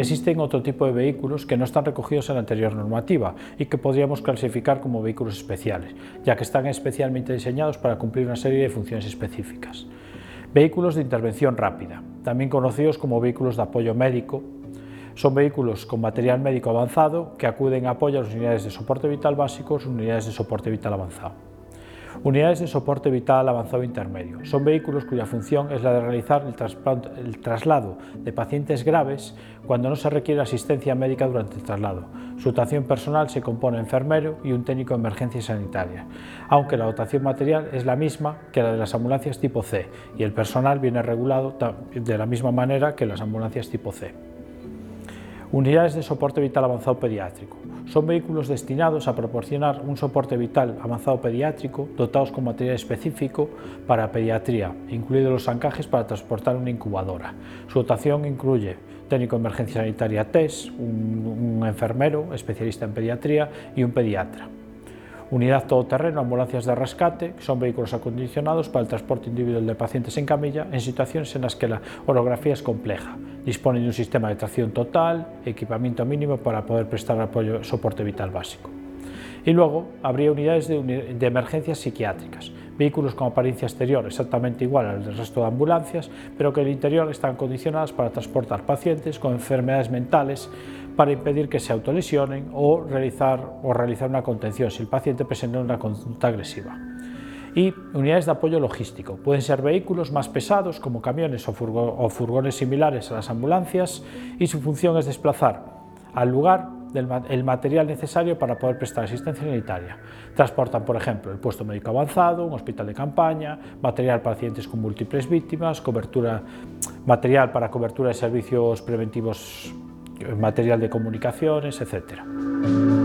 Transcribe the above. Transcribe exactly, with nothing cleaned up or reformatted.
Existen otro tipo de vehículos que no están recogidos en la anterior normativa y que podríamos clasificar como vehículos especiales, ya que están especialmente diseñados para cumplir una serie de funciones específicas. Vehículos de intervención rápida, también conocidos como vehículos de apoyo médico, son vehículos con material médico avanzado que acuden a apoyo a las unidades de soporte vital básicos o unidades de soporte vital avanzado. Unidades de soporte vital avanzado intermedio son vehículos cuya función es la de realizar el, el traslado de pacientes graves cuando no se requiere asistencia médica durante el traslado. Su dotación personal se compone de enfermero y un técnico de emergencia sanitaria, aunque la dotación material es la misma que la de las ambulancias tipo C y el personal viene regulado de la misma manera que las ambulancias tipo C. Unidades de soporte vital avanzado pediátrico. Son vehículos destinados a proporcionar un soporte vital avanzado pediátrico dotados con material específico para pediatría, incluidos los zancajes para transportar una incubadora. Su dotación incluye técnico de emergencia sanitaria T E S, un, un enfermero especialista en pediatría y un pediatra. Unidad todoterreno, ambulancias de rescate, que son vehículos acondicionados para el transporte individual de pacientes en camilla en situaciones en las que la orografía es compleja. Disponen de un sistema de tracción total, equipamiento mínimo para poder prestar apoyo soporte vital básico. Y luego habría unidades de, de emergencias psiquiátricas, vehículos con apariencia exterior exactamente igual al del resto de ambulancias, pero que en el interior están condicionadas para transportar pacientes con enfermedades mentales para impedir que se autolesionen o realizar, o realizar una contención si el paciente presenta una conducta agresiva. Y unidades de apoyo logístico. Pueden ser vehículos más pesados como camiones o, furgo, o furgones similares a las ambulancias y su función es desplazar al lugar del, el material necesario para poder prestar asistencia sanitaria. Transportan, por ejemplo, el puesto médico avanzado, un hospital de campaña, material para pacientes con múltiples víctimas, cobertura, material para cobertura de servicios preventivos, material de comunicaciones, etcétera.